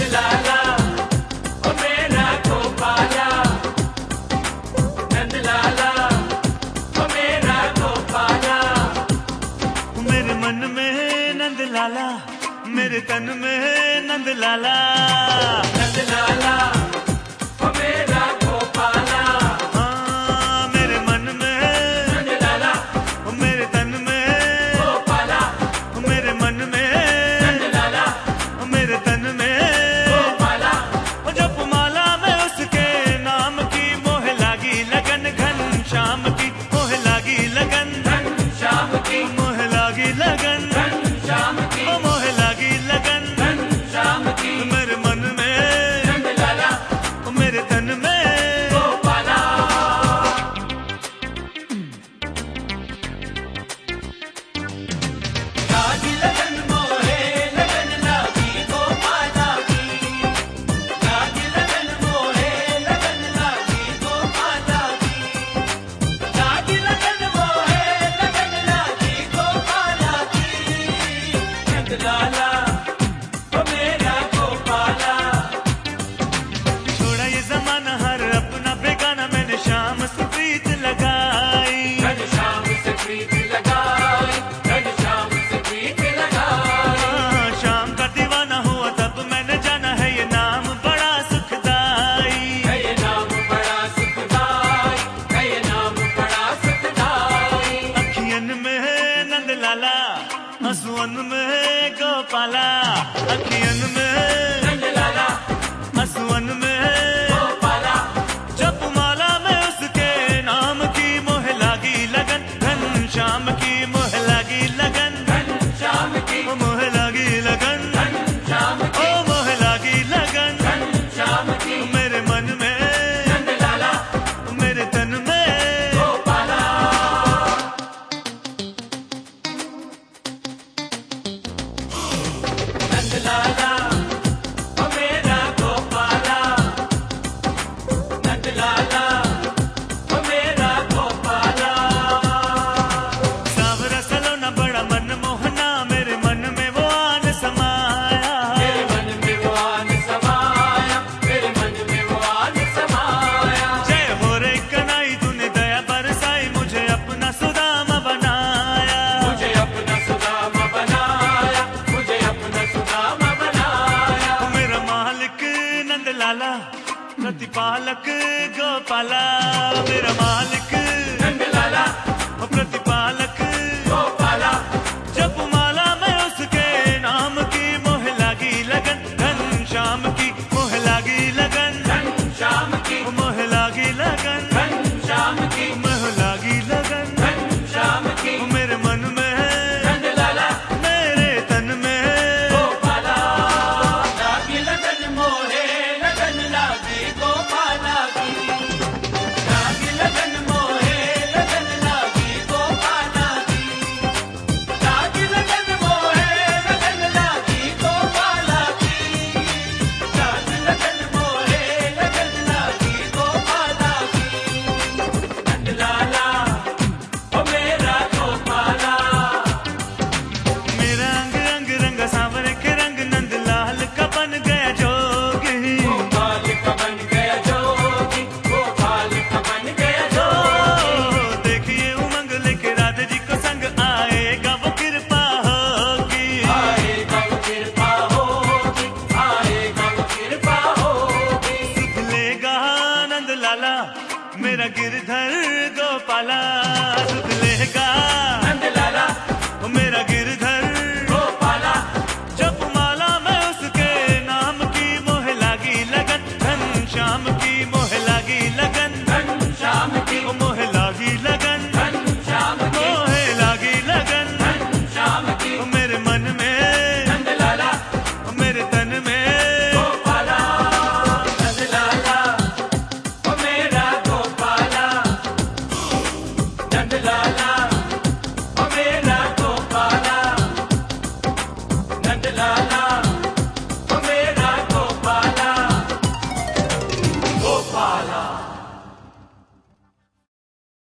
लाला ओ मेरा गोपाला, नंद लाला ओ मेरा गोपाला। मेरे मन में नंद लाला, मेरे तन में नंद लाला। नंद लाला ओ मेरा गोपाला, हाँ मेरे मन में नंद लाला मेरे तन में गोपाला, मेरे मन में नंद लाला मेरे तन में गोपाला। जप माला में उसके नाम की मोह लागी लगन, घन श्याम की मोह लागी लगन, घन श्याम की मोह लागी लगन, घन श्याम की मोह लागी लगन। घन श्याम की मेरे मन में नंद लाला मेरे तन में गोपाला। लागी लगन मोहे लगन लागी गोपाला की, लागी लगन मोहे लगन लागी गोपाला की, लागी लगन मोहे लगन लागी गोपाला की। नंद लाला ओ मेरा गोपाला, छोड़ा ये जमाना हर अपना बेगाना, मैंने शाम से प्रीत लगाई। घन श्याम से प्रीत लगाई, घन श्याम से प्रीत लगाई। हाँ, शाम का दीवाना हुआ तब मैंने जाना है ये नाम बड़ा सुखदाई। है ये नाम बड़ा सुखदाई, है ये नाम बड़ा सुखदाई। अखियन में है नंद लाला, हंसुअन में है गोपाला। अखियन में है नंद लाला हंसुअन में है गोपाला, जप माला में उसके नाम की मोह लागी लगन, घन श्याम की मोह लागी लगन, घन श्याम की मोह लागी लगन, घन श्याम ओ की मोह लागी लगन। घन श्याम की मेरे मन में नंद लाला मेरे तन में गोपाला। नंद लाला ओ मेरा गोपाला, नंद लाला ओ मेरा गोपाला। सावरा सलोना बड़ा मन मोहना, मेरे मन में वो आन समाया। मेरे मन में वो आन समाया, मेरे मन में वो आन समाया। जय हो रे कनाई तूने दया बरसाई, मुझे अपना सुदामा बनाया। मुझे अपना सुदामा बनाया, मुझे अपना सुदामा बनाया। ओ मेरा मालिक नंद लाला, प्रतिपालक गोपाला। मेरा मालिक नंद लाला प्रतिपालक